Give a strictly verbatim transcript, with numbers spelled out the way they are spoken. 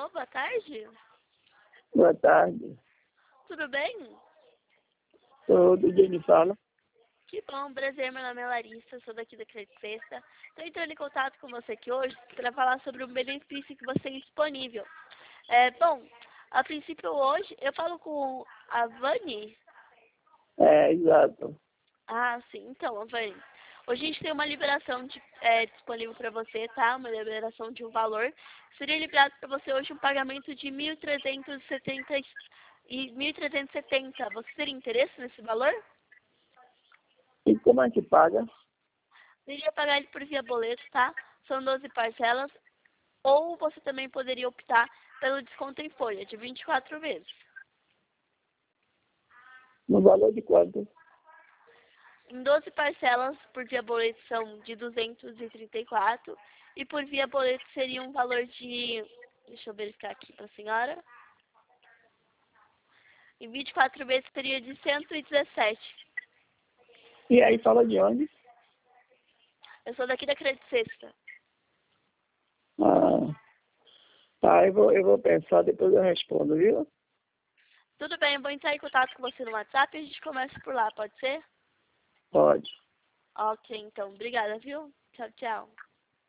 boa tarde. Boa tarde. Tudo bem? Todo dia me fala. Que bom, prazer, meu nome é Larissa, sou daqui da Credit Sexta. Estou entrando em contato com você aqui hoje para falar sobre um benefício que você tem disponível. É, bom, a princípio hoje, eu falo com a Vani. É, exato. Ah, sim, então, Vani, hoje a gente tem uma liberação de, é, disponível para você, tá? Uma liberação de um valor. Seria liberado para você hoje um pagamento de mil trezentos e setenta e mil trezentos e setenta. Você teria interesse nesse valor? E como é que paga? Iria pagar ele por via boleto, tá? São doze parcelas. Ou você também poderia optar pelo desconto em folha, de vinte e quatro vezes. No valor de quanto? Em doze parcelas, por via boleto são de duzentos e trinta e quatro. E por via boleto seria um valor de... Deixa eu verificar aqui para a senhora. Em vinte e quatro vezes seria de cento e dezessete. E aí fala de onde? Eu sou daqui da Credit Sexta. Ah, tá, eu vou, eu vou pensar, depois eu respondo, viu? Tudo bem, eu vou entrar em contato com você no WhatsApp e a gente conversa por lá, pode ser? Pode. Ok, então. Obrigada, viu? Tchau, tchau.